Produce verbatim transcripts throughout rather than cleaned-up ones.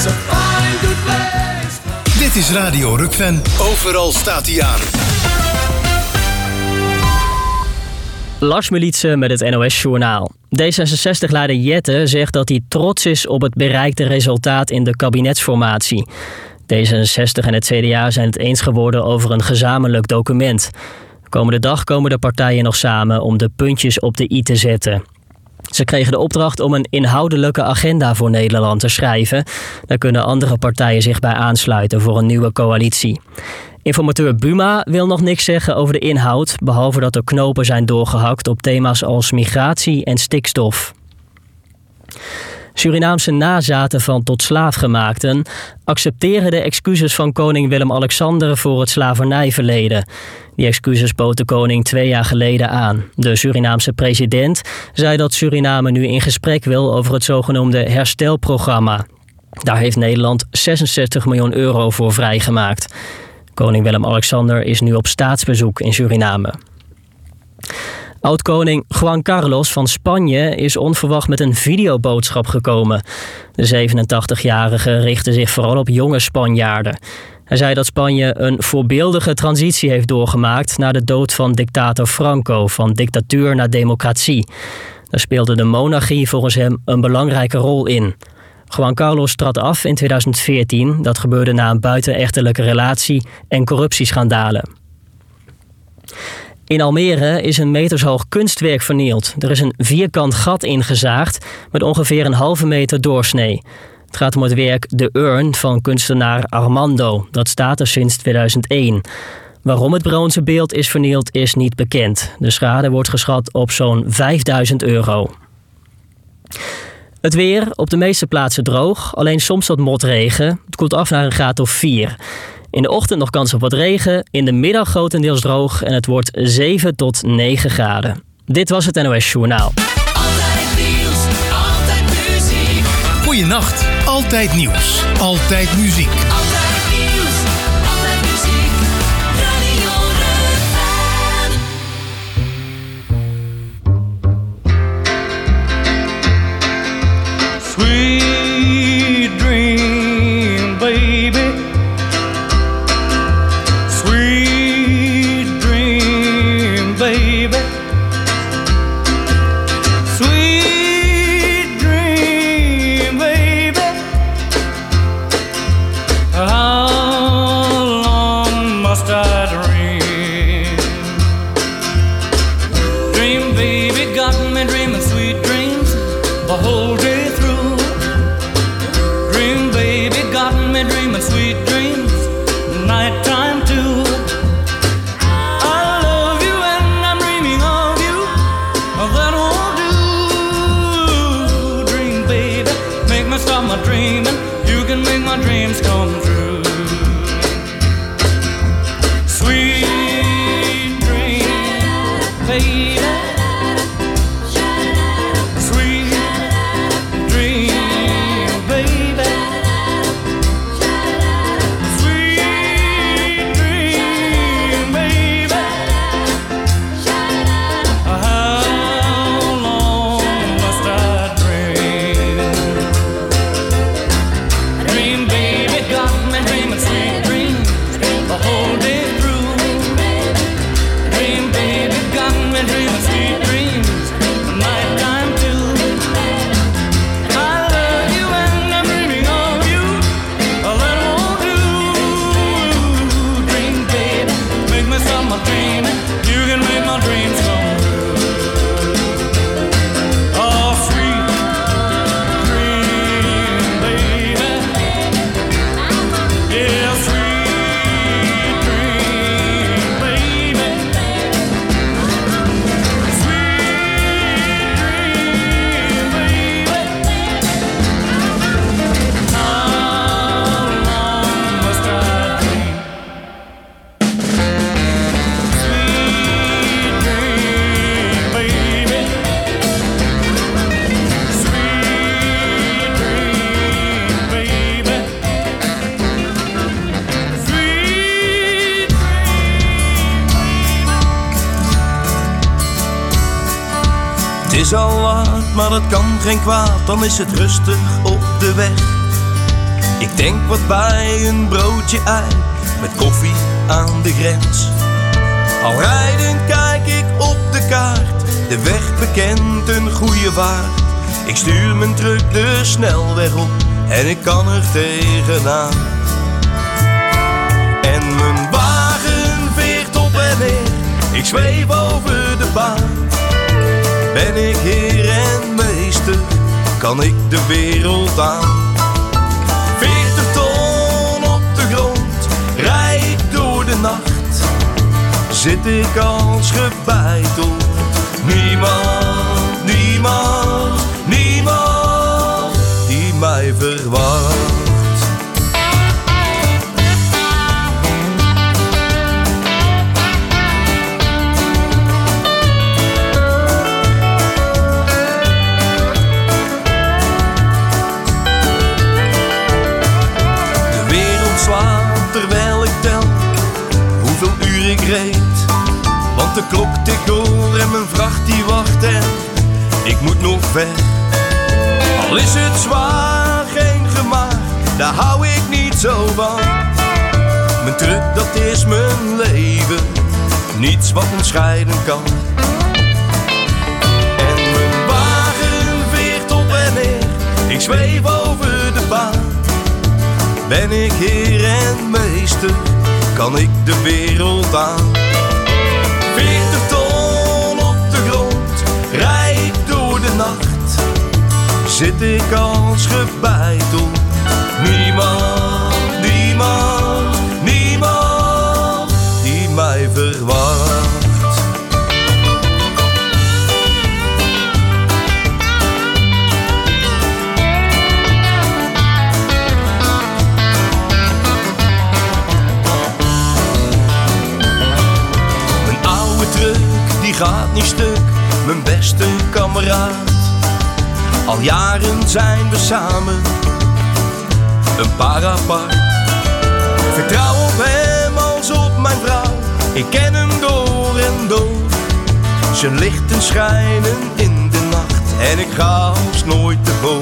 a fine, good place. Dit is Radio Rukven. Overal staat hij aan. Lars Militse met het N O S-journaal. D zesenzestig-leider Jette zegt dat hij trots is op het bereikte resultaat in de kabinetsformatie. D zesenzestig en het C D A zijn het eens geworden over een gezamenlijk document. De komende dag komen de partijen nog samen om de puntjes op de i te zetten. Ze kregen de opdracht om een inhoudelijke agenda voor Nederland te schrijven. Daar kunnen andere partijen zich bij aansluiten voor een nieuwe coalitie. Informateur Buma wil nog niks zeggen over de inhoud, behalve dat er knopen zijn doorgehakt op thema's als migratie en stikstof. Surinaamse nazaten van tot slaafgemaakten accepteren de excuses van koning Willem-Alexander voor het slavernijverleden. Die excuses bood de koning twee jaar geleden aan. De Surinaamse president zei dat Suriname nu in gesprek wil over het zogenoemde herstelprogramma. Daar heeft Nederland zesenzestig miljoen euro voor vrijgemaakt. Koning Willem-Alexander is nu op staatsbezoek in Suriname. Oud-koning Juan Carlos van Spanje is onverwacht met een videoboodschap gekomen. De zevenentachtigjarige richtte zich vooral op jonge Spanjaarden. Hij zei dat Spanje een voorbeeldige transitie heeft doorgemaakt na de dood van dictator Franco, van dictatuur naar democratie. Daar speelde de monarchie volgens hem een belangrijke rol in. Juan Carlos trad af in tweeduizend veertien. Dat gebeurde na een buitenechtelijke relatie en corruptieschandalen. In Almere is een metershoog kunstwerk vernield. Er is een vierkant gat ingezaagd met ongeveer een halve meter doorsnee. Het gaat om het werk De Urn van kunstenaar Armando. Dat staat er sinds tweeduizend één. Waarom het bronzen beeld is vernield is niet bekend. De schade wordt geschat op zo'n vijfduizend euro. Het weer, op de meeste plaatsen droog, alleen soms wat motregen. Het koelt af naar een graad of vier. In de ochtend nog kans op wat regen, in de middag grotendeels droog en het wordt zeven tot negen graden. Dit was het N O S-journaal. Altijd nieuws, altijd muziek. Goeienacht, altijd nieuws, altijd muziek. Altijd nieuws, altijd muziek. Radio Rukven. Sweet dream, baby. Sweet dream, baby. Sweet dream, baby. How long must I dream? Dream, baby, got me dreaming sweet dreams the whole day through. Dream, baby, got me dreaming sweet dreams, nighttime too. I love you and I'm dreaming of you, that won't do. Dream, baby, make me stop my dreaming, you can make my dreams come true. Sweet dream, baby. Sweet dream, baby. Sweet dream, baby. How long must I dream? Dream, baby, got me dreaming sweet dreams the whole day through. Dream, baby, got me dreaming sweet dreams nighttime too. I love you and I'm dreaming of you, that won't do. Dream, baby, make me stop my dreaming, you can make my dreams come true. Oh, sweet dream, baby. Yeah, sweet dream, baby. Sweet dream, baby. How long must I dream? Sweet dream, baby. Sweet dream, baby. Sweet Het is al laat, maar het kan geen kwaad, dan is het rustig op de weg. Ik denk wat bij een broodje ei met koffie aan de grens. Al rijdend kijk ik op de kaart, de weg bekend een goede vaart. Ik stuur mijn truck de snelweg op en ik kan er tegenaan. En mijn wagen veert op en neer, ik zweef over de baan. Ben ik heer en meester, kan ik de wereld aan. Veertig ton op de grond, rij ik door de nacht. Zit ik als gebeiteld, niemand, niemand, niemand die mij verwacht. Terwijl ik tel hoeveel uur ik reed, want de klok tikt door en mijn vracht die wacht en ik moet nog weg. Al is het zwaar, geen gemaak, daar hou ik niet zo van. Mijn truck dat is mijn leven, niets wat me scheiden kan. En mijn wagen veert op en neer, ik zweef over de baan. Ben ik heer en meester, kan ik de wereld aan. Veertig ton op de grond, rij ik door de nacht. Zit ik als gebeiteld, niemand, niemand, niemand die mij verwacht. Die gaat niet stuk, mijn beste kameraad. Al jaren zijn we samen, een paar apart. Vertrouw op hem als op mijn vrouw, ik ken hem door en door. Zijn lichten schijnen in de nacht en ik ga als nooit tevoren.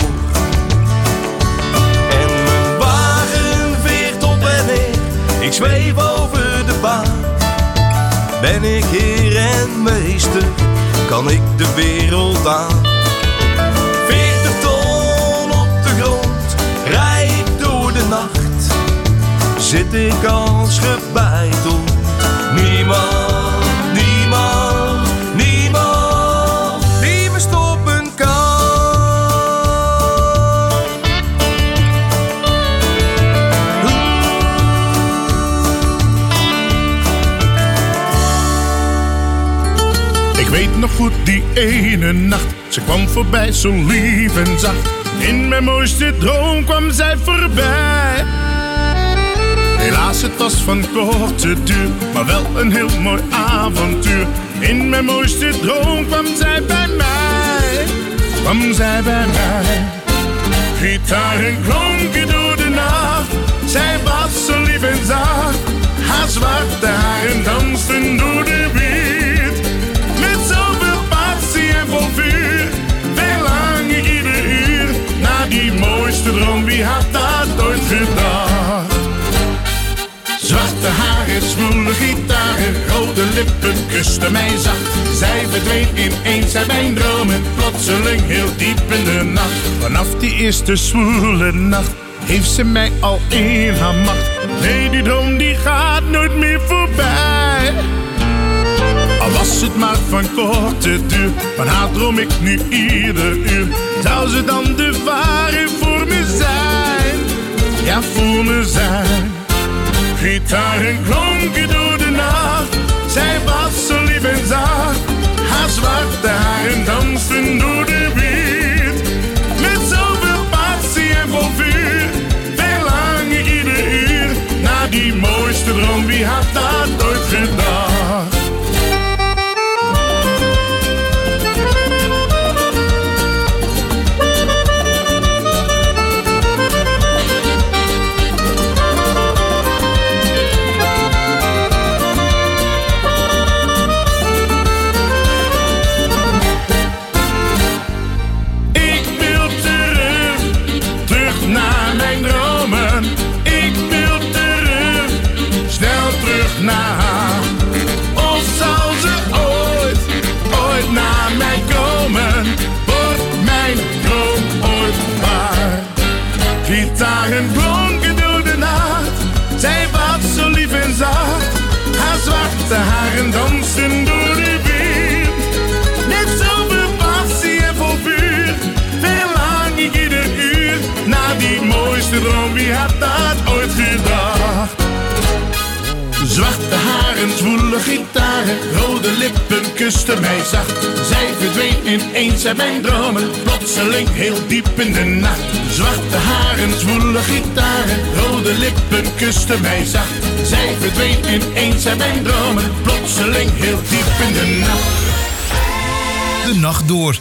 En mijn wagen veert op en neer, ik zweef over de baan. Ben ik heer en meester, kan ik de wereld aan. Veertig ton op de grond, rij ik door de nacht. Zit ik als gebeiteld, niemand, niemand, niemand die me stoppen kan. Ik weet nog goed die ene nacht, ze kwam voorbij zo lief en zacht. In mijn mooiste droom kwam zij voorbij. Helaas, het was van korte duur, maar wel een heel mooi avontuur. In mijn mooiste droom kwam zij bij mij, kwam zij bij mij. Gitaren klonken door de nacht, zij was zo lief en zacht. Haar zwarte haren dansten door de wind. Met zoveel passie en vol vuur, verlang ik ieder uur naar die mooiste droom. Wie had dat ooit gedacht? Zwarte haren, zwoele gitaren, rode lippen kusten mij zacht. Zij verdween ineens uit mijn dromen, plotseling heel diep in de nacht. Vanaf die eerste zwoele nacht heeft ze mij al in haar macht. Nee, die droom die gaat nooit meer voorbij. Al was het maar van korte duur, van haar droom ik nu ieder uur. Zou ze dan de ware voor me zijn? Ja, voor me zijn. Gitaren klonken door de nacht, zij was zo lief en zacht. Haar zwarte haren dansten door de wind. Met zoveel passie en vol vuur, verlang ik ieder uur naar die mooiste droom. Wie had dat ooit gedacht? Ik wil terug, terug naar mijn dromen. zacht. Haar zwarte haren dansen door de wind. Net zoveel passie en vol vuur. Verlang ik ieder uur naar die mooiste droom. Wie had dat ooit gedacht? Zwarte haren, zwoele gitaren, rode lippen kusten mij zacht. Zij verdween ineens uit mijn dromen, plotseling heel diep in de nacht. Zwarte haren, zwoele gitaren, rode lippen kusten mij zacht. Zij verdween ineens uit mijn dromen, plotseling heel diep in de nacht. De nacht door.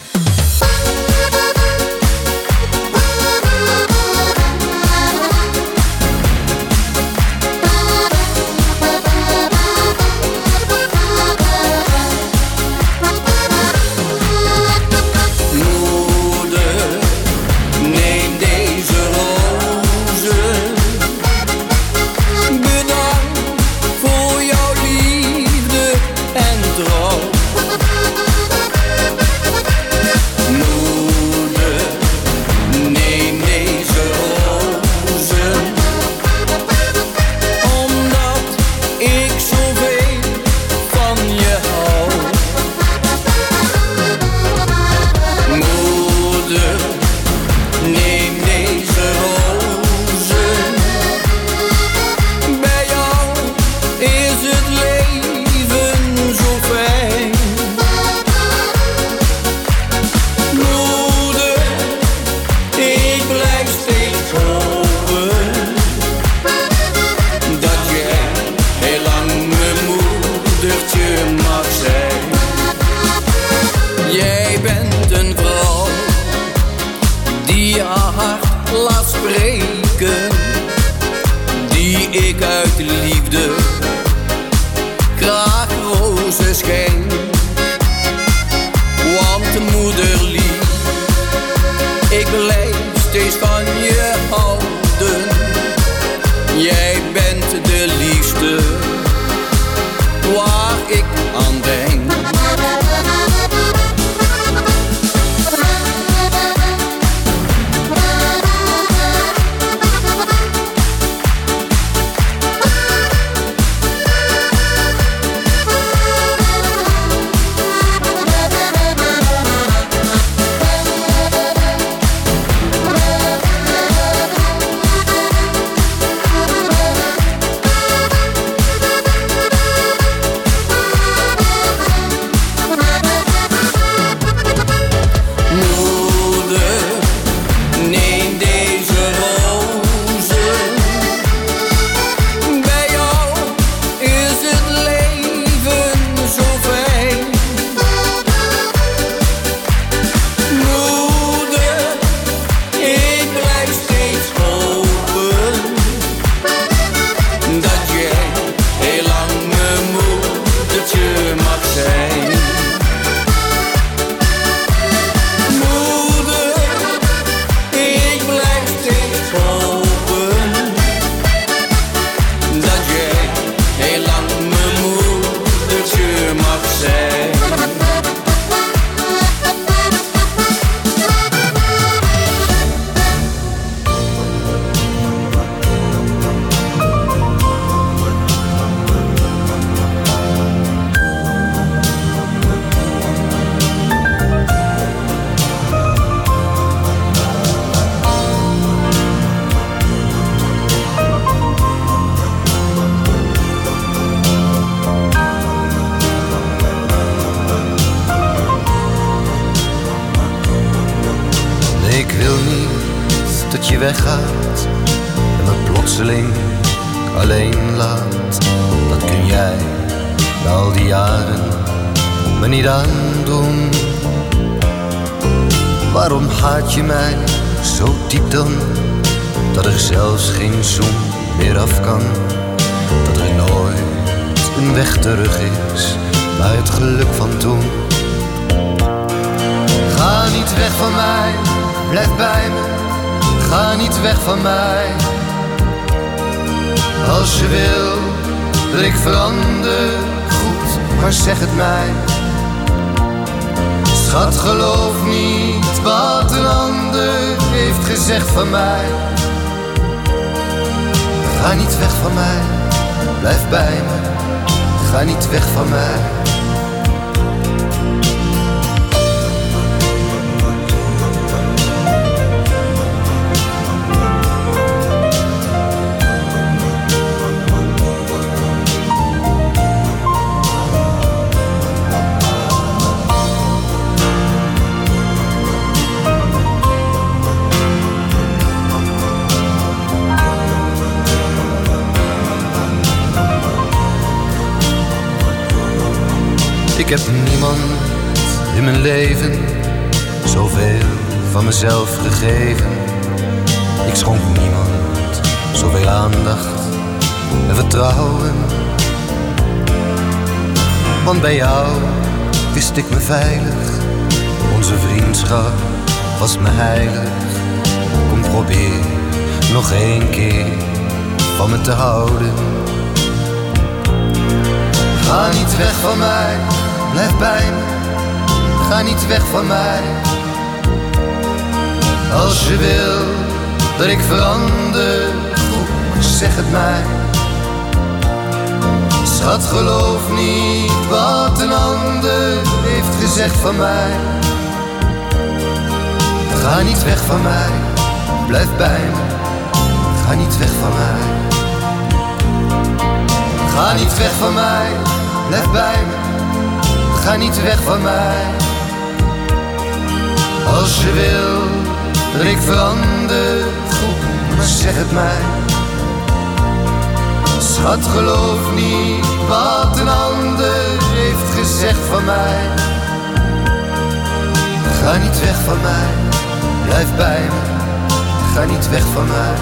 weggaat en me plotseling alleen laat. Dat kun jij na al die jaren me niet aandoen. Waarom haat je mij zo diep dan, dat er zelfs geen zoen meer af kan? Dat er nooit een weg terug is naar het geluk van toen. Ga niet weg van mij, blijf bij me. Ga niet weg van mij. Als je wil dat ik verander, goed, maar zeg het mij. Schat, geloof niet wat een ander heeft gezegd van mij. Ga niet weg van mij, blijf bij me, ga niet weg van mij. Ik heb niemand in mijn leven zoveel van mezelf gegeven. Ik schonk niemand zoveel aandacht en vertrouwen. Want bij jou wist ik me veilig, onze vriendschap was me heilig. Kom probeer nog één keer van me te houden. Ga niet weg van mij, blijf bij me, ga niet weg van mij. Als je wil dat ik verander, goed, zeg het mij. Schat, geloof niet wat een ander heeft gezegd van mij. Ga niet weg van mij, blijf bij me, ga niet weg van mij. Ga niet weg van mij, blijf bij me, ga niet weg van mij. Als je wil dat ik verander, goed, maar zeg het mij. Schat, geloof niet wat een ander heeft gezegd van mij. Ga niet weg van mij, blijf bij me, ga niet weg van mij.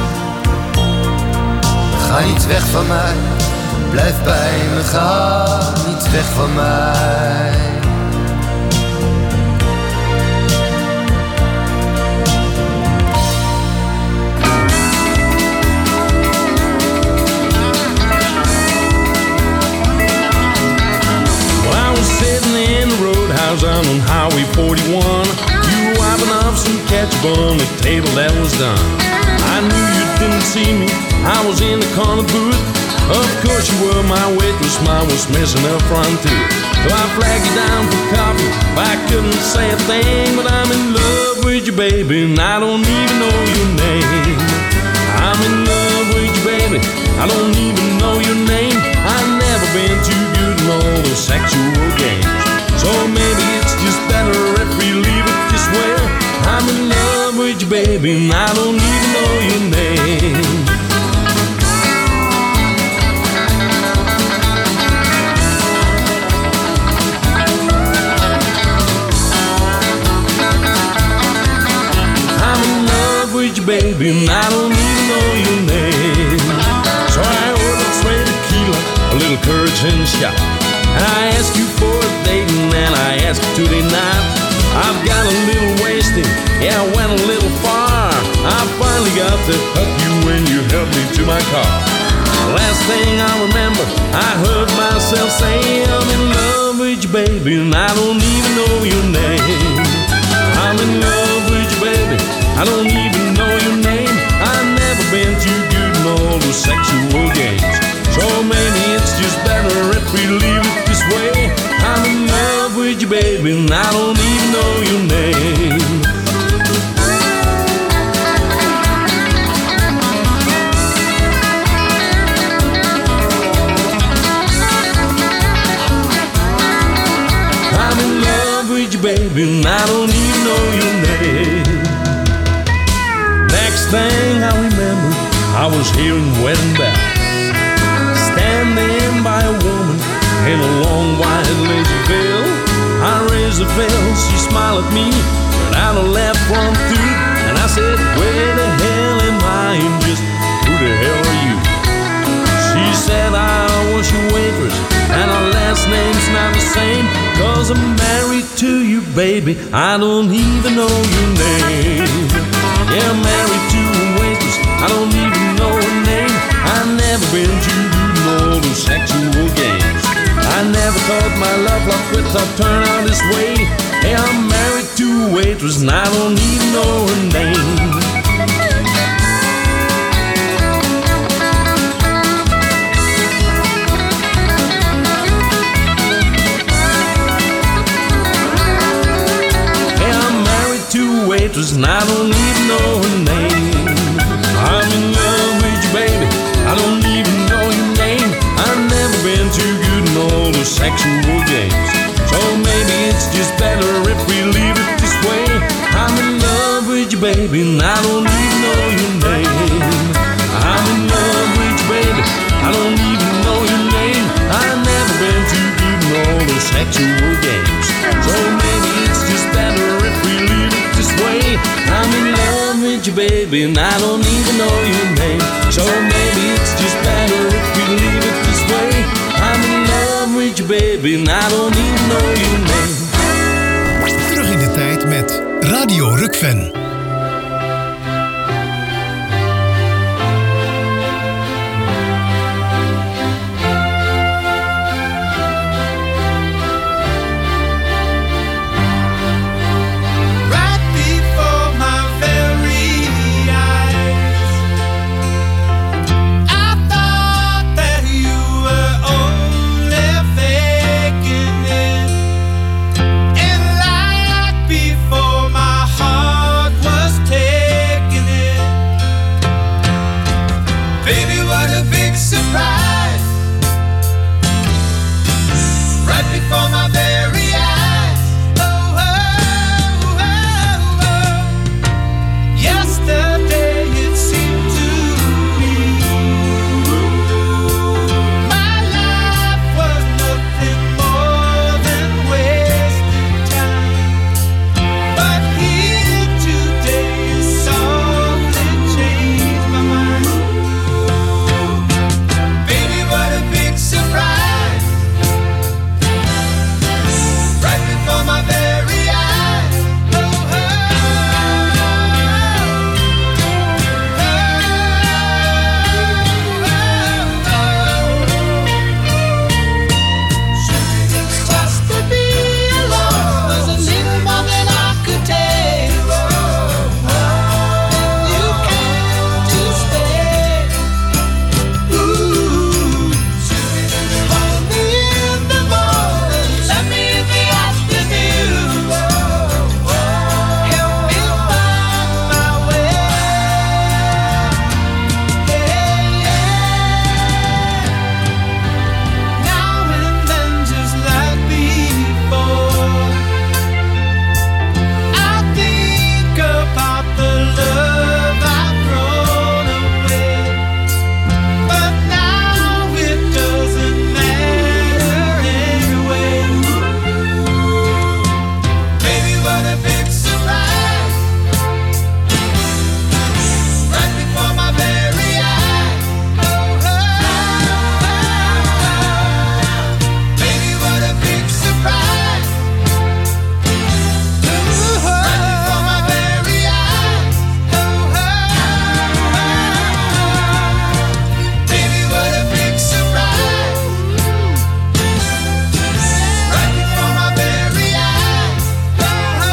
Ga niet weg van mij, blijf bij me, ga niet weg van mij. Well, I was sitting in the roadhouse out on Highway forty-one. You were wiping off some ketchup on the table that was done. I knew you didn't see me, I was in the corner booth. Of course you were my waitress, mine was missing up front too. So I flagged you down for coffee, I couldn't say a thing. But I'm in love with you, baby, and I don't even know your name. I'm in love with you, baby, I don't even know your name. I've never been too good in all those sexual games. So maybe it's just better if we leave it this way. I'm in love with you, baby, and I don't even know your name. Baby, and I don't even know your name. So I ordered straight tequila, a little courage and a shot. And I asked you for a date, and then I asked you to deny. I've got a little wasted, yeah, I went a little far. I finally got to hug you when you helped me to my car. The last thing I remember, I heard myself say, I'm in love with you, baby, and I don't even know your name. I'm in love with you, baby, I don't even know your name. I've never been too good in all those sexual games. So maybe it's just better if we leave it this way. I'm in love with you, baby, and I don't even know your name. I'm in love with you, baby, and I don't even know your name. Next thing I remember, I was hearing wedding bells, standing by a woman in a long white lazy veil. I raised the veil, she smiled at me, but out a left front tooth. And I said, where the hell am I, and just who the hell are you? She said, I was your waitress, and our last name's not the same. Cause I'm married to you, baby, I don't even know your name. Yeah, I'm married to a waitress, I don't even know her name. I've never been too good in all those sexual games. I never thought my love life would turn out this way. Hey, I'm married to a waitress, and I don't even know her name. waitress and I don't even know her name. I'm in love with you, baby, I don't even know your name. I've never been too good in all the sexual games. So maybe it's just better if we leave it this way. I'm in love with you, baby, and I don't even know your name. I'm in love with you, baby, I don't even know your name. I've never been too good in all the sexual games. So maybe it's just better if we leave it this way. I'm in love with you, baby, and I don't even know your name. So maybe it's just better if we leave it this way. I'm in love with you, baby, and I don't even know your name. Terug in de tijd met Radio Rukven. Right before my very eyes, I thought that you were only faking it. And right before my heart was taking it, baby, what a big surprise! Right before my very eyes. Oh, oh, oh, oh. Yesterday it seemed to me my life was nothing more than wasting time. But here today is softly changed my mind. Baby, what a big surprise! Right before my very eyes. Oh, oh, just to be alone was a little more than I could take. You came to stay. Ooh, hold me in the morning, let me in the afternoon. Help me find my way. Yeah, yeah. Now and then, just like before, I think about the love I've thrown away. But now it doesn't matter anyway. Baby, what a big surprise! Right before my very eyes. Oh, oh, oh. Baby, what a big surprise! Right before my very eyes. Oh, oh, oh. Baby, what a big surprise! Right before my very eyes. Oh, oh,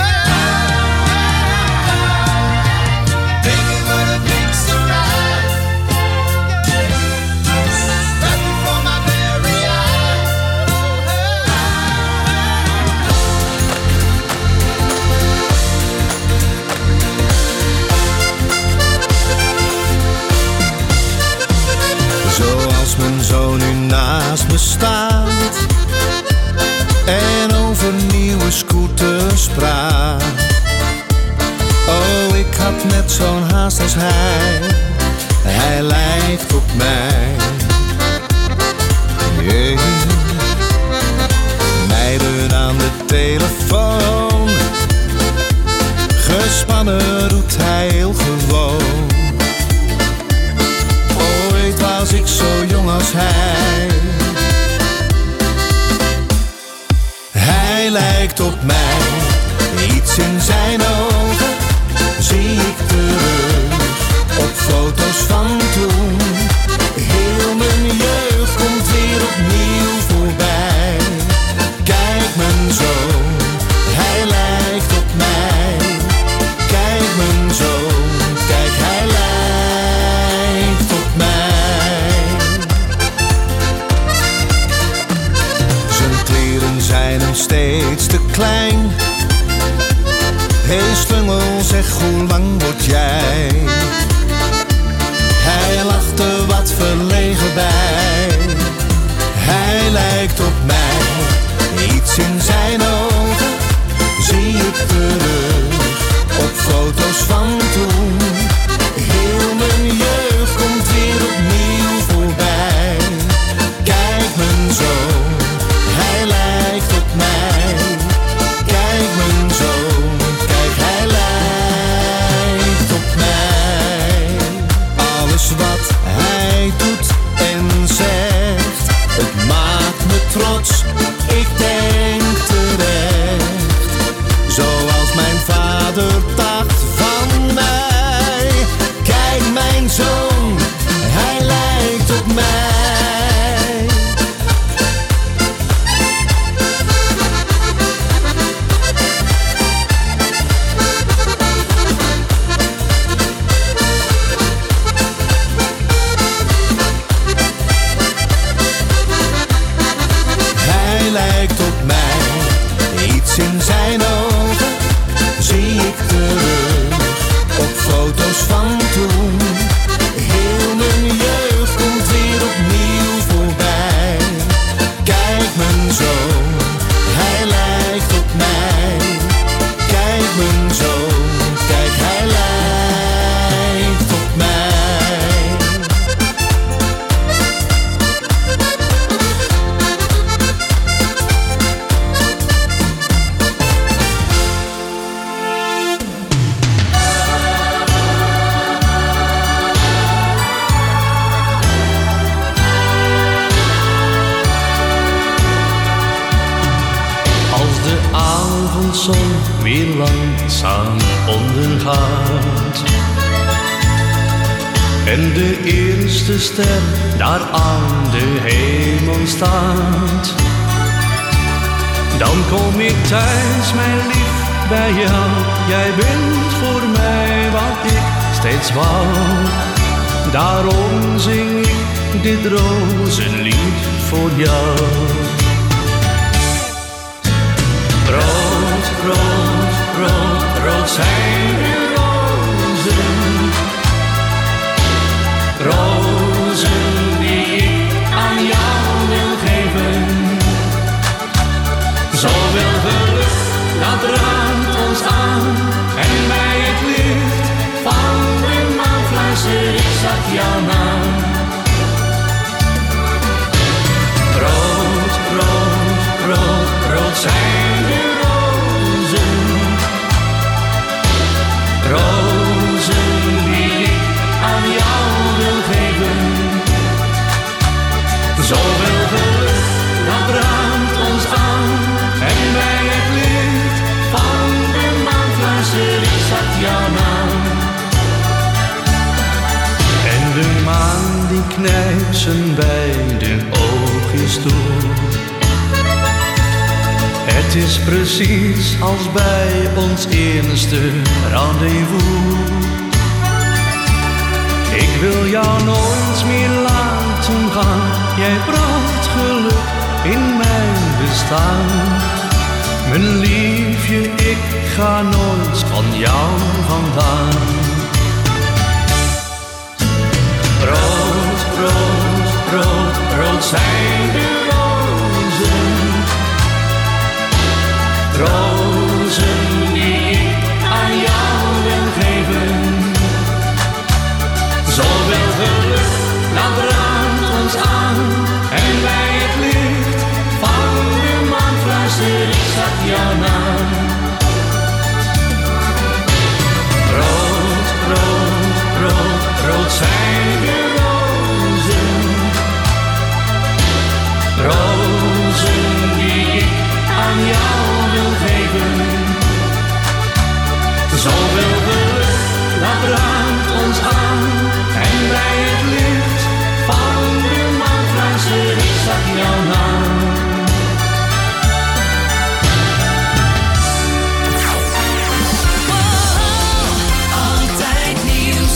oh. Baby, what a big surprise! Right before my very eyes. Zoals mijn zoon nu naast me staat en over nieuwe scooters praat. Oh, ik had net zo'n haast als hij, hij lijkt op mij. Yeah. Meiden aan de telefoon, gespannen doet hij heel gewoon. Ooit was ik zo jong als hij. Hij lijkt op mij, iets in zijn ogen zie ik terug op foto's van toen. Heel mijn jeugd komt weer opnieuw voorbij. Kijk mijn zoon, hij lijkt op mij. Kijk mijn zoon, kijk hij lijkt op mij. Zijn kleren zijn hem steeds te klein. Hé slungel, zeg hoe lang word jij? Hij lachte wat verlegen bij. Hij lijkt op mij, iets in zijn ogen zie ik terug op foto's van toen. Heel mijn jeugd komt weer opnieuw voorbij. Kijk mijn zoon, hij lijkt op mij. Kijk mijn zoon, kijk hij lijkt op mij. Alles wat hij doet en zegt, het maakt me trots, ik denk terecht. Zoals mijn vader dacht van mij. Kijk mijn zoon, hij lijkt op mij. Hij lijkt op mij, iets in zijn ogen zie ik terug op foto's van toen. Heel mijn jeugd komt weer opnieuw voorbij. Kijk mijn zoon, hij lijkt op mij. Kijk mijn zoon, kijk hij lijkt op mij. Als de avondzon weer langzaam ondergaat en de eerste ster daar aan de hemel staat, dan kom ik thuis, mijn lief, bij jou. Jij bent voor mij wat ik steeds wou. Daarom zing ik dit rozenlied voor jou. Rood, rood, rood, rood zijn de rozen. Rozen die ik aan jou wil geven. Zoveel geluk, dat raamt ons aan. En bij het licht van de maan fluister ik zacht jouw naam. Rood, rood, rood, rood zijn de rozen. Rozen die ik aan jou wil geven. Zoveel geluk, dat raamt ons aan. En bij het licht van de maan fluister ik zacht jouw naam. En de maan die knijpt zijn beide oogjes toe. Het is precies als bij ons eerste rendezvous. Ik wil jou nooit meer laten gaan. Jij bracht geluk in mijn bestaan. Mijn liefje, ik ga nooit van jou vandaan. Rood, rood, rood, rood zijn de rozen. Rozen die ik aan jou wil geven. Zoveel geluk, dat raamt ons aan. En bij het licht van de maan fluister ik zacht jouw naam. Rood, rood, rood, rood zijn de rozen. Rozen die ik aan jou wil geven. Zoveel geluk, dat raamt ons aan. En bij het licht van de maan fluister ik zacht jouw naam. Altijd nieuws,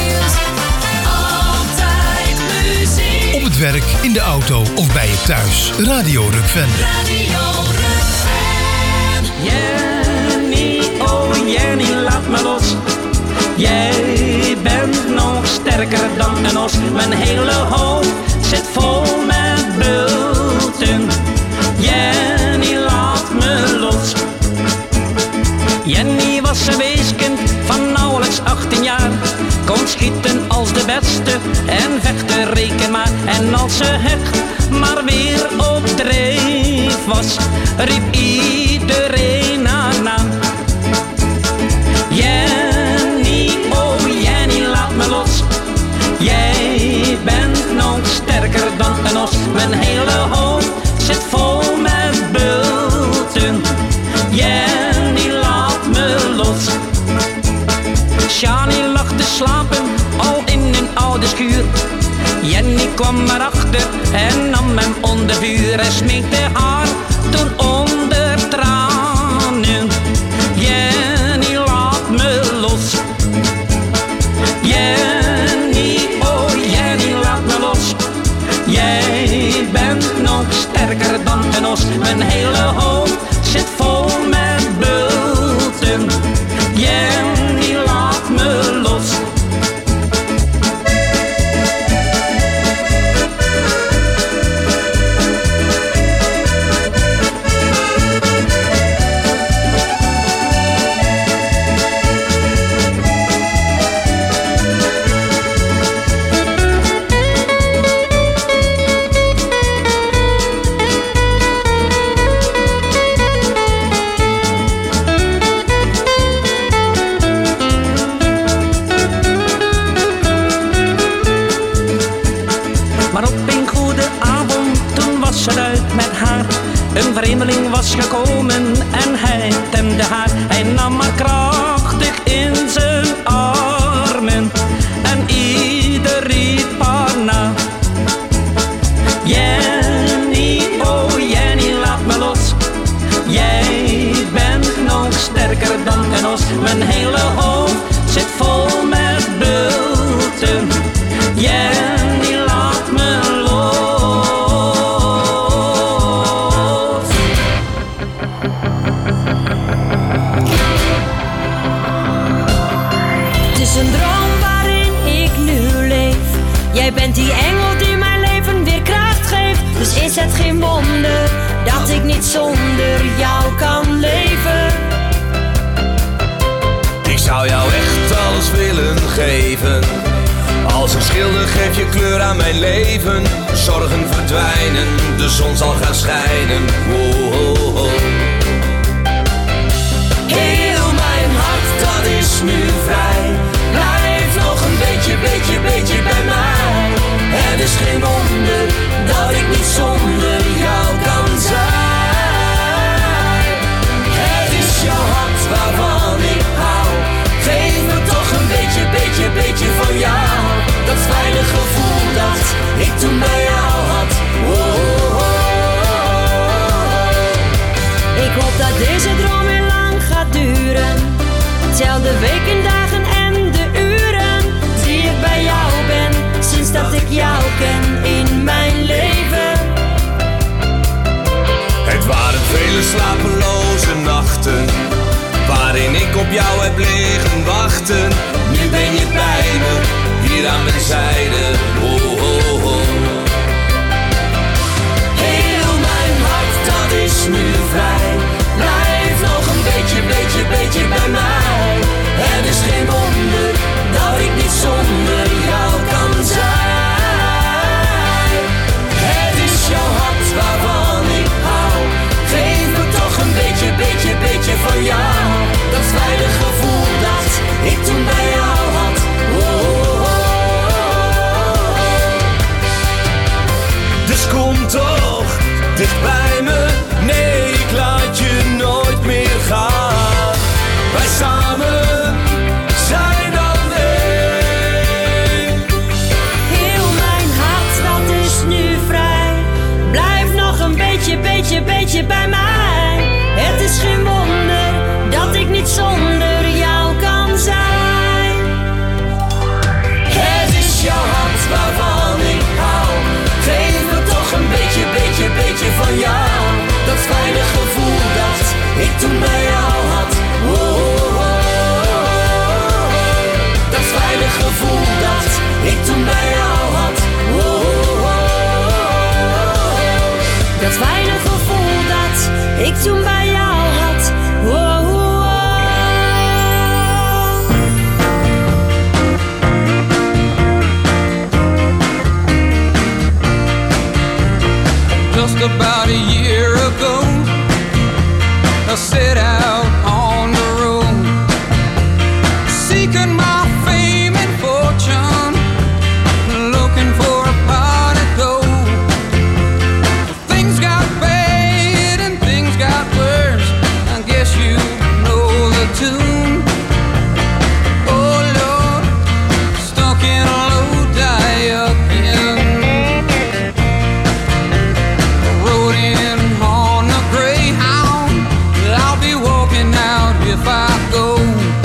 altijd muziek. Op het werk, in de auto of bij je thuis. Radio Rukven. Radio Rukven. Jenny, oh Jenny. sterker dan een os. Mijn hele hoofd zit vol met bulten. Jenny, laat me los. Jenny was een weeskind van nauwelijks achttien jaar. Kon schieten als de beste en vechten reken maar. En als ze hecht maar weer op dreef was, riep iedereen haar naam. Jenny, oh Jenny, laat me los. Jij bent nog sterker dan een os. Mijn hele hoofd zit vol met bulten. Jenny, laat me los. Shani lag te slapen, al in een oude schuur. Jenny kwam erachter en nam hem onder vuur. Hij smeekte haar toen onder tranen. Jenny, laat me los. Jenny, oh Jenny, laat me los. Jij bent nog sterker dan een os. Mijn hele hoofd zit vol met bulten. Jenny, laat me los. Een vreemdeling was gekomen en hij temde haar. Hij nam haar krachtig in zijn armen en ieder riep haar na. Jenny, oh Jenny, laat me los. Jij bent nog sterker dan een os. Mijn hele hoofd zit vol met bulten. Jenny, laat me los. Een droom waarin ik nu leef. Jij bent die engel die mijn leven weer kracht geeft. Dus is het geen wonder dat ik niet zonder jou kan leven. Ik zou jou echt alles willen geven. Als een schilder geef je kleur aan mijn leven. Zorgen verdwijnen, de zon zal gaan schijnen. Oh, oh, oh. Heel mijn hart, dat is nu vrij. Blijf nog een beetje, beetje, beetje bij mij. Het is geen wonder dat ik niet zonder jou kan zijn. Het is jouw hart waarvan ik hou. Geef me toch een beetje, beetje, beetje van jou. Dat fijne gevoel dat ik toen bij jou had. Oh, oh, oh. Ik hoop dat deze droom heel lang gaat duren. Tel de weken, dagen en de uren die ik bij jou ben, sinds dat ik jou ken in mijn leven. Het waren vele slapeloze nachten, waarin ik op jou heb liggen wachten. Nu ben je bij me, hier aan mijn zijde. Oh, oh, oh. Heel mijn hart, dat is nu vrij. Blijf nog een beetje, beetje, beetje bij mij. Het is geen wonder dat ik niet zonder jou kan zijn. Het is jouw hart waarvan ik hou. Geef me toch een beetje, beetje, beetje van jou. Dat fijne gevoel dat ik toen bij jou had. Oh, oh, oh, oh. ik toen bij jou had. Wow, wow. Just about a year ago, I set out on the road, seeking my fame and fortune, looking for a pot of gold. Things got bad and things got worse, I guess you know the tune. Oh Lord, stuck in a low die up in, rode in on a Greyhound. I'll be walking out if I go.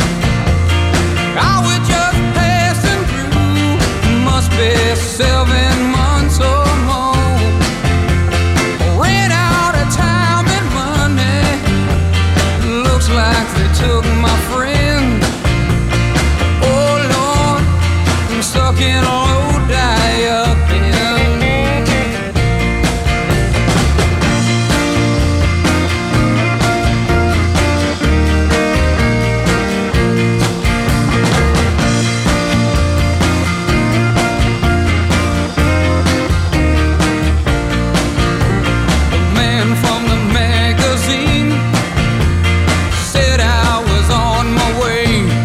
I was just passing through, must be seven months or more. Ran out of time and money, looks like they took my friend. Oh Lord, I'm stuck in a low die up in. Man from the magazine said I was on my way.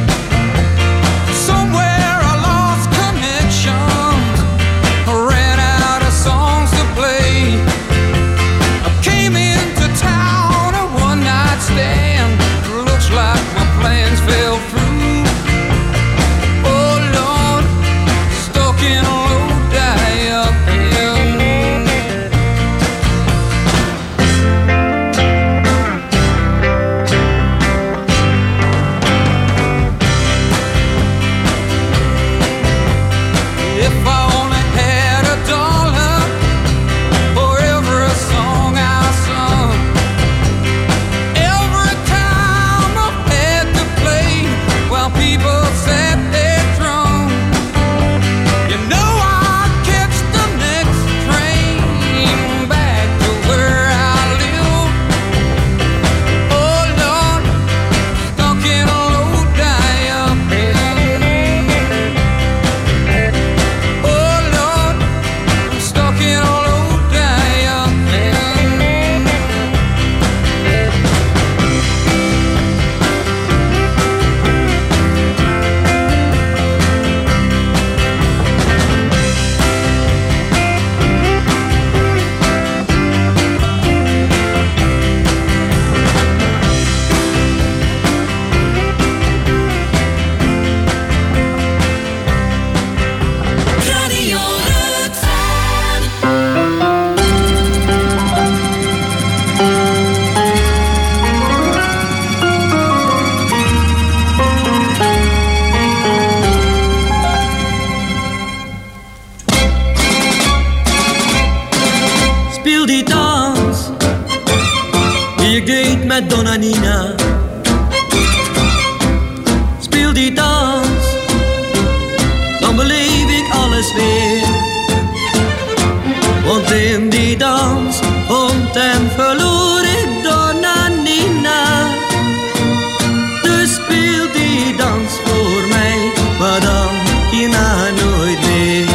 Somewhere I lost connections, I ran out of songs to play. I came into town a one night stand, looks like my plans fell through. Oh Lord, stuck in a low die up in. If I only had a dollar for every song I sung, every time I had to play while people sat there drunk, you know I'd catch the next train back to where I live. Oh Lord, stuck in a low die up in. Oh Lord, I'm stuck in a low die up in. Radio Rutland. Speel die dans die ik deed met Donna Nina. Speel die dans, dan beleef ik alles weer. Want in die dans vond en verloor ik Donna Nina. Dus speel die dans voor mij, maar dan hierna nooit meer.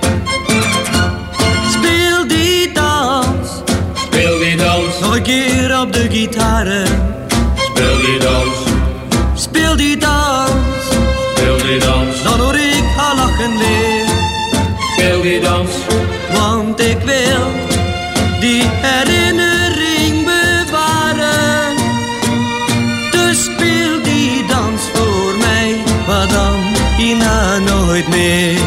Speel die dans, Speel die dans, nog een keer op de gitaren. speel die dans, Speel die dans, speel die dans, dan hoor ik haar lachen weer. speel die dans, Want ik wil die herinnering bewaren. Dus speel die dans voor mij, maar dan hierna nooit meer.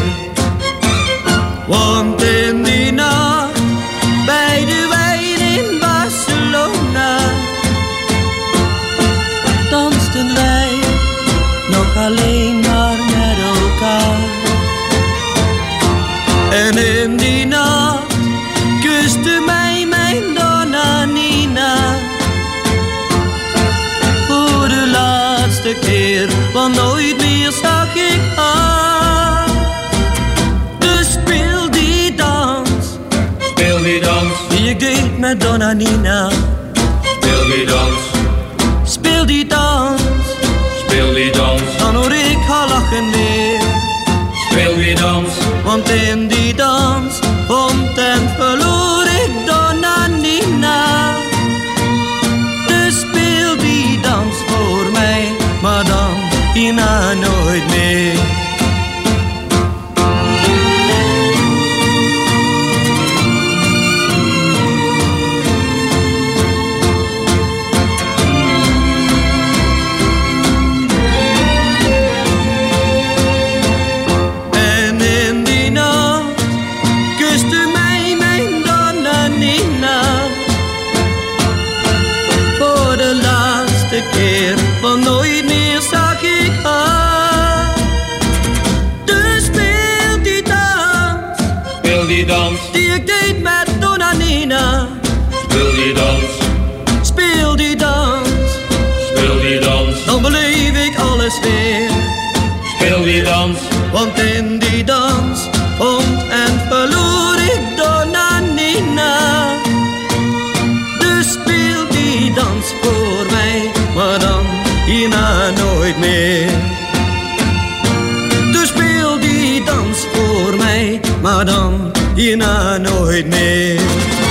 Want in die nacht bij de wijn in Barcelona dansten wij nog alleen maar met elkaar. En in die nacht kuste mij mijn Donna Nina. Voor de laatste keer, want nooit meer zag ik haar. Dus speel die dans, speel die dans, die ik deed met Donna Nina. speel die want nooit meer zag ik haar. Dus speel die dans, Speel die dans, die ik deed met Donna Nina. speel die dans, Speel die dans, speel die dans, dan beleef ik alles weer. speel die dans, Want in die dans vond en verloor ik Donna Nina. Dus speel die dans voor mij, maar dan hierna nooit meer. Dus speel die dans voor mij, maar dan hierna nooit meer.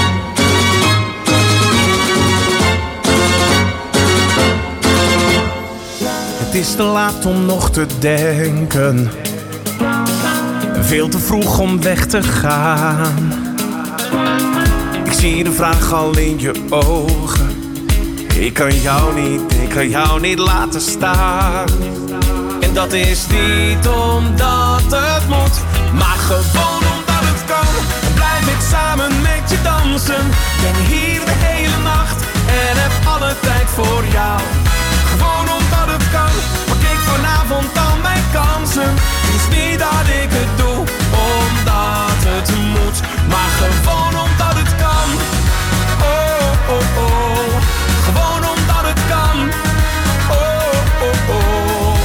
Het is te laat om nog te denken, veel te vroeg om weg te gaan. Ik zie de vraag al in je ogen, ik kan jou niet, ik kan jou niet laten staan. En dat is niet omdat het moet, maar gewoon omdat het kan. Dan blijf ik samen met je dansen, ben hier de hele nacht en heb alle tijd voor jou. Gewoon omdat het kan, pak ik vanavond al mijn kansen. Het is niet dat ik het doe, omdat het moet, maar gewoon omdat het kan. Oh, oh, oh, gewoon omdat het kan. Oh, oh, oh.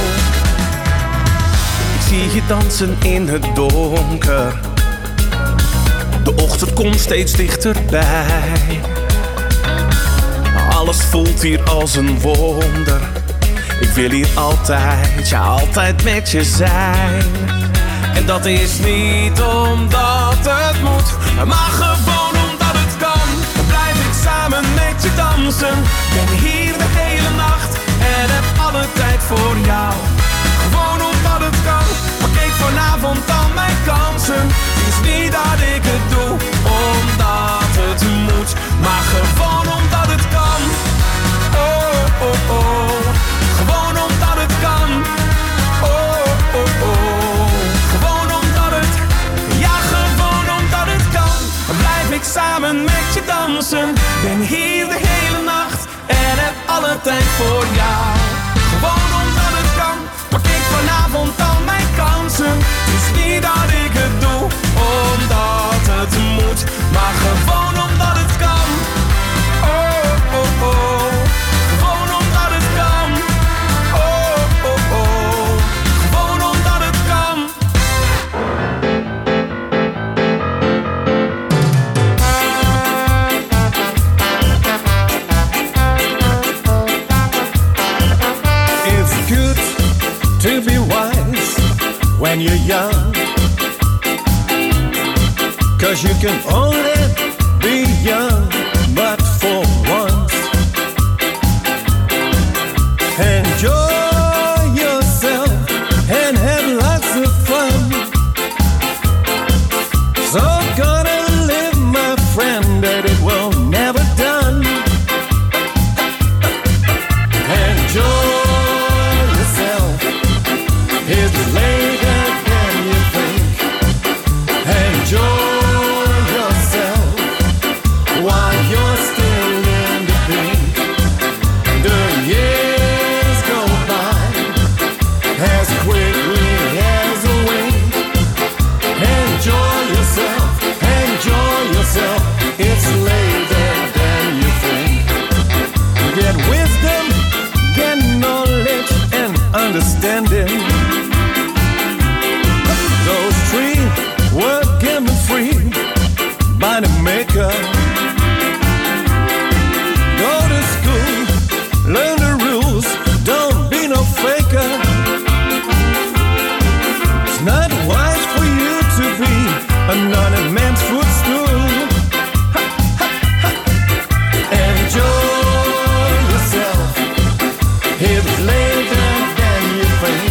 Ik zie je dansen in het donker, de ochtend komt steeds dichterbij. Alles voelt hier als een wonder. Ik wil hier altijd, ja altijd met je zijn. En dat is niet omdat het moet, maar gewoon omdat het kan. Dan blijf ik samen met je dansen, ben hier de hele nacht en heb alle tijd voor jou. Gewoon omdat het kan, pak ik vanavond al mijn kansen. Het is niet dat ik het doe, omdat het moet, maar gewoon omdat het kan. Oh, oh, oh, gewoon omdat het kan. Oh, oh, oh, gewoon omdat het, ja gewoon omdat het kan. Dan blijf ik samen met je dansen, ben hier de hele nacht en heb alle tijd voor jou. Gewoon omdat het kan, pak ik vanavond al mijn kansen. Het is niet dat ik het doe, omdat het moet, maar gewoon omdat het kan. Oh, oh, oh, gewoon omdat het kan. Oh, oh, oh, gewoon omdat het kan. It's good to be wise when you're young, 'cause you can only be young but for once. Enjoy yourself and have lots of fun. So gonna live, my friend, that it will never done. Enjoy yourself, it's later than you think. Enjoy yourself while you're still in the pink. The years go by as quickly as a wink. Enjoy yourself, enjoy yourself, it's later than you think. Get wisdom, get knowledge and understanding. Those three were given free by the Maker. Go to school, learn the rules, don't be no faker. It's not wise for you to be another man's footstool. Ha, ha, ha. Enjoy yourself, it's later than you think.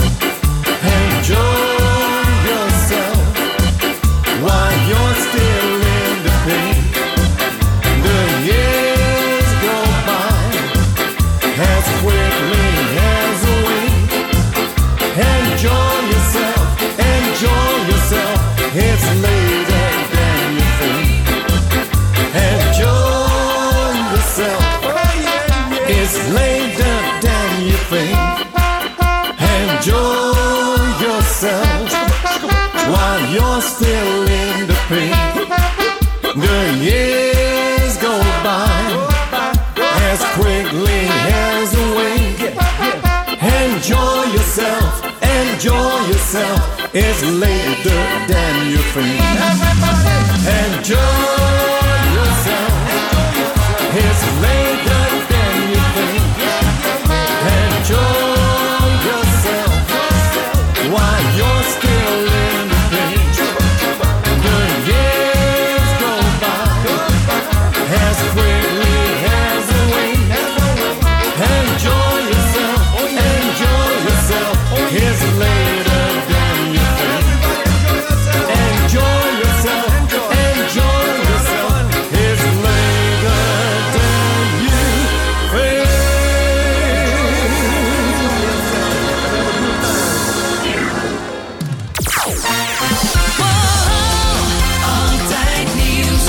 Enjoy yourself while you're still in the pink. The years go by as quickly as a wink. Enjoy yourself, enjoy yourself, it's later than you think. Enjoy yourself, it's later than you're still in the pink. The years go by as quickly as a wink. Enjoy yourself, enjoy yourself. It's later than you think. Enjoy yourself. It's later than you think. Enjoy yourself while you're still in the pink. The years go by as quickly as a wink. Enjoy yourself, enjoy yourself. It's later than you think. Enjoy yourself, enjoy yourself. It's later than you think. Altijd nieuws,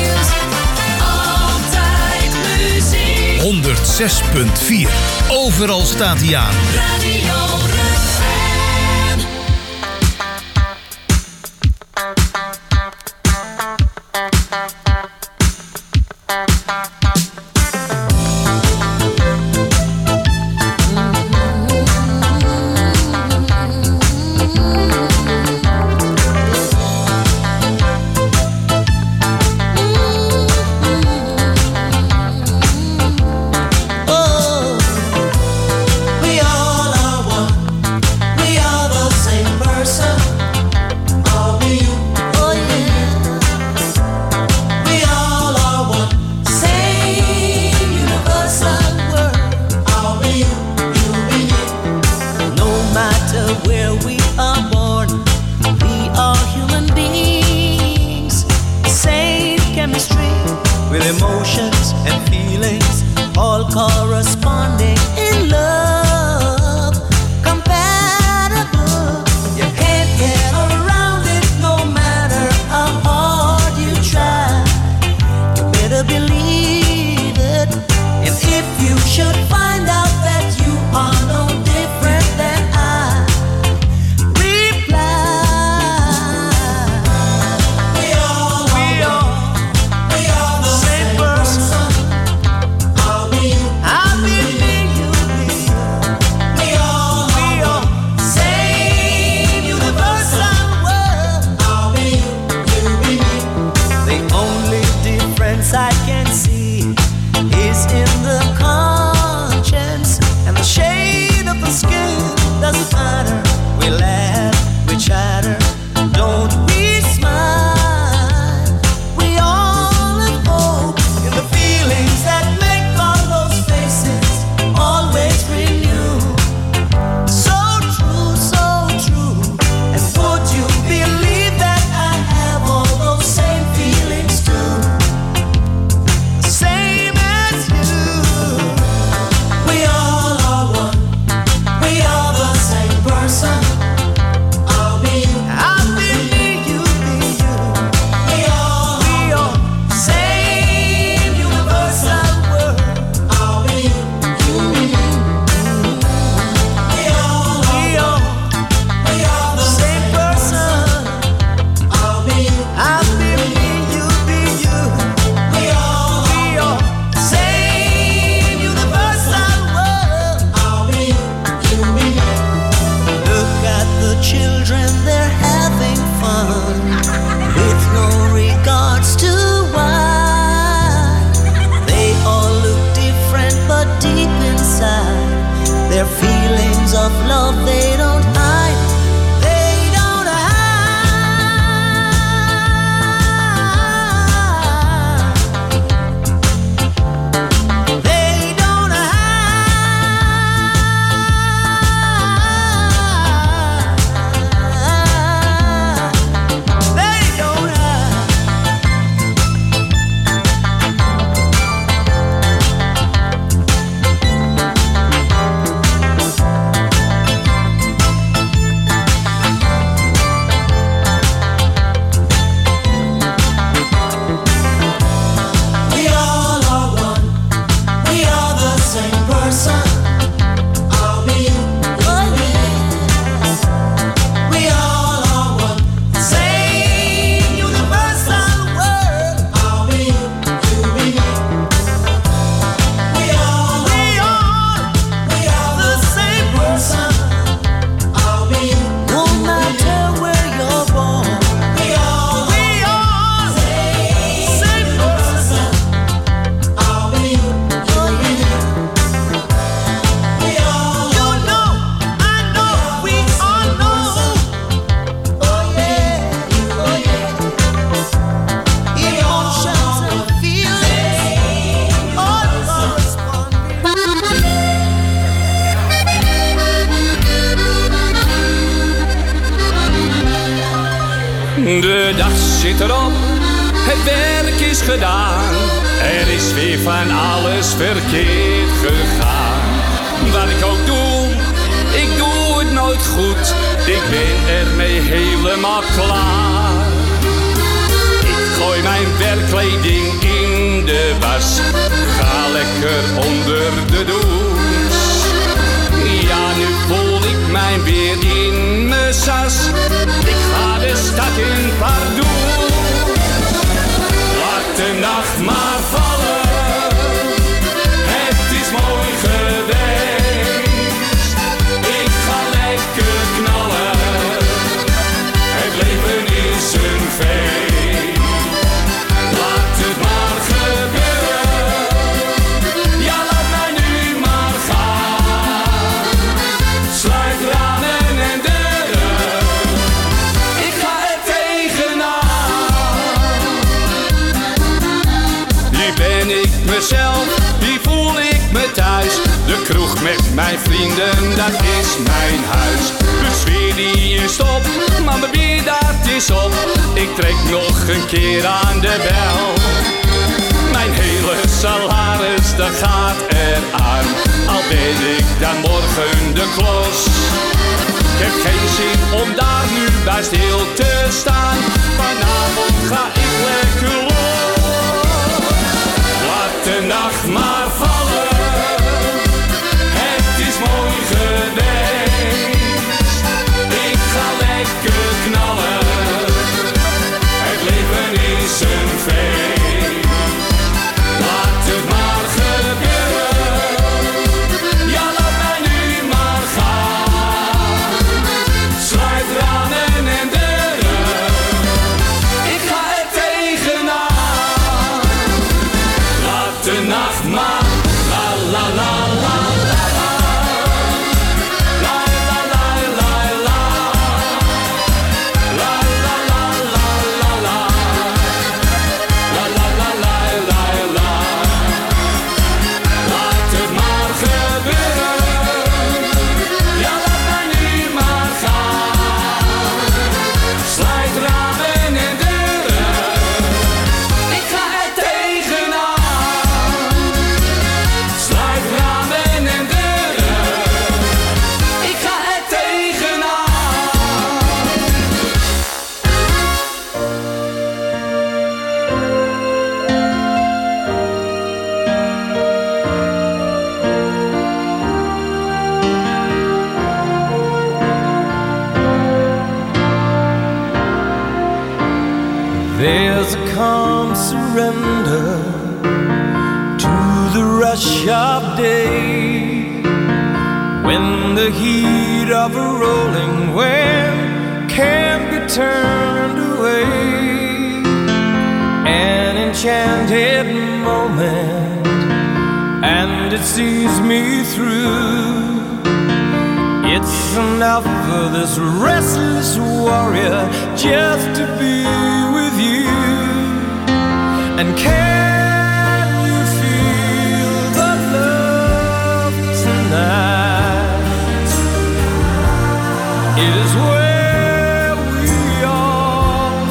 altijd muziek. honderdzes punt vier. Overal staat hij aan. Radio Rutgern. Oh, we all are one. We are the same person. Are we you? Oh yeah. We all are one. Same universal word. Are we you? You be me. No matter where we are born, we are human beings. Same chemistry with emotions and feelings, all corresponding in love, compatible. You can't get around it no matter how hard you try. You better believe it. And if you should find out that you are no different than I, reply. We all we are, we are the same person. Are we you? I be me, you be you. We all we are same universal world. Are we you? You be me. The only difference I can see is in the conscience and the shade of the skin. Doesn't matter. We laugh, we chatter, don't we smile? We all have hope in the feelings that make all those faces always renew. So true, so true. And would you believe that I have all those same feelings too? Same as you. We all are one. We are the same person. I'll be you. I'll be me, you be you. We all we are same universal word. I'll be you. You be me. We all we are. We are the same person. I'll be you. I'll be me, you be you. We all we are same universal word. I'll be you. You be me. Look at the children, they're having fun with no regards to why. They all look different, but deep inside, their feelings of love they don't hide. They don't hide. They don't hide. They don't hide. De dag zit erop, het werk is gedaan. Er is weer van alles verkeerd gegaan. Wat ik ook doe, ik doe het nooit goed. Ik ben ermee helemaal klaar. Ik gooi mijn werkkleding in de was. Ga lekker onder de douche. Ja, nu voel ik mij weer in mijn sas. Ik ga de stad in pardoes. Laat de nacht maar vallen. Het is mooi geweest. Ik ga lekker knallen. Het leven is een feest. Laat het maar gebeuren. Ja, laat mij nu maar gaan. Sluit ramen en deuren. Ik ga er tegenaan. Hier ben ik mezelf, hier voel ik me thuis. De kroeg met mijn vrienden, dat is mijn huis. De sfeer die is top, maar mijn bier dat is op. Ik trek nog een keer aan de bel. Mijn hele salaris, dat gaat eraan. Al ben ik dan morgen de klos. Ik heb geen zin om daar nu bij stil te staan. Vanavond ga ik lekker los. Laat de nacht maar vallen. Het is mooi geweest. Ik ga lekker knallen. Het leven is een feest. Laat het maar gebeuren. Ja, laat mij nu maar gaan. Sluit ramen en deuren. Ik ga er tegenaan. Laat de nacht maar. La la la la la la. La la la la la. La la la la la la. La la la la la la. Laat het maar gebeuren. Ja, laat mij nu maar gaan. Sluit ramen en deuren. Ik ga er tegenaan. Sluit ramen en deuren. Ik ga er tegenaan. There's a calm surrender to the rush of day, when the heat of a rolling wave can't be turned away. An enchanted moment, and it sees me through. It's enough for this restless warrior just to be with you. And can you feel the love tonight? It is where we are.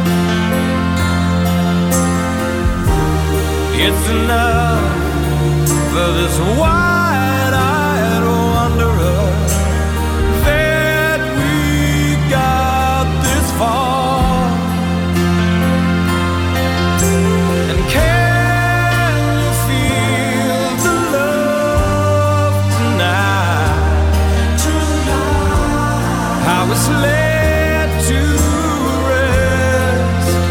It's enough for this wide-eyed wanderer that we got this far. And can you feel the love tonight? Tonight, how it's laid to rest.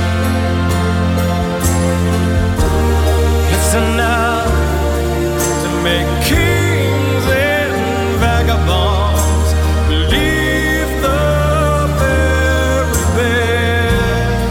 It's enough to make kings and vagabonds believe the very best.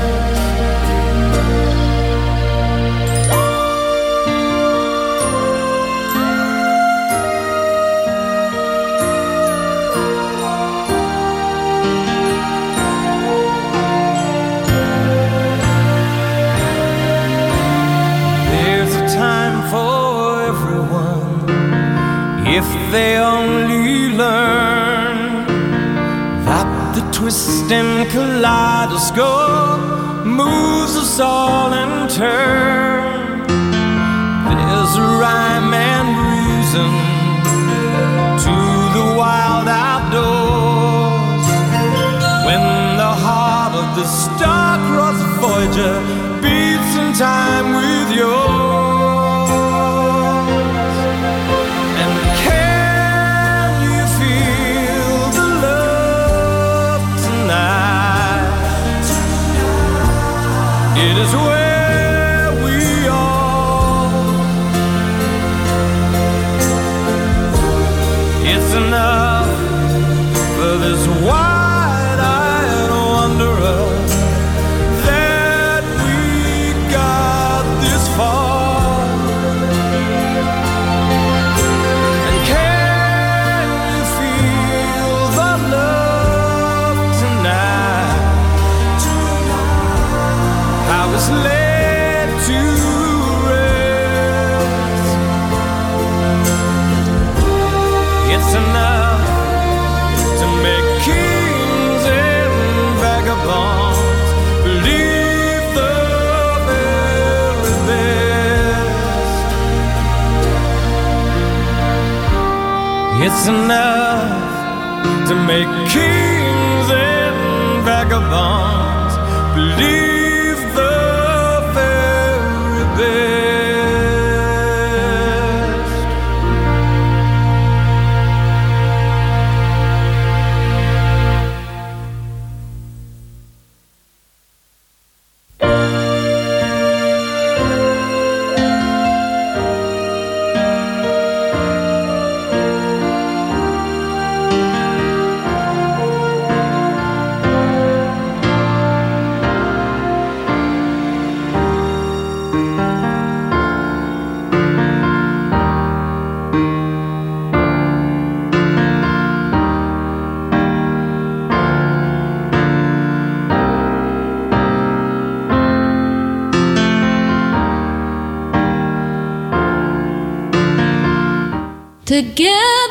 There's a time for everyone if they only learn that the twisting kaleidoscope moves us all in turn. There's a rhyme and reason to the wild outdoors. When the heart of the star-crossed Voyager beats in time with yours. And can you feel the love tonight? It is where we are. It's enough for this wide-eyed wanderer that we got this far. And can you feel the love tonight? How it's laid to rest. It's enough to make kings and vagabonds believe the very best. It's enough to make kings and vagabonds believe the very best. Together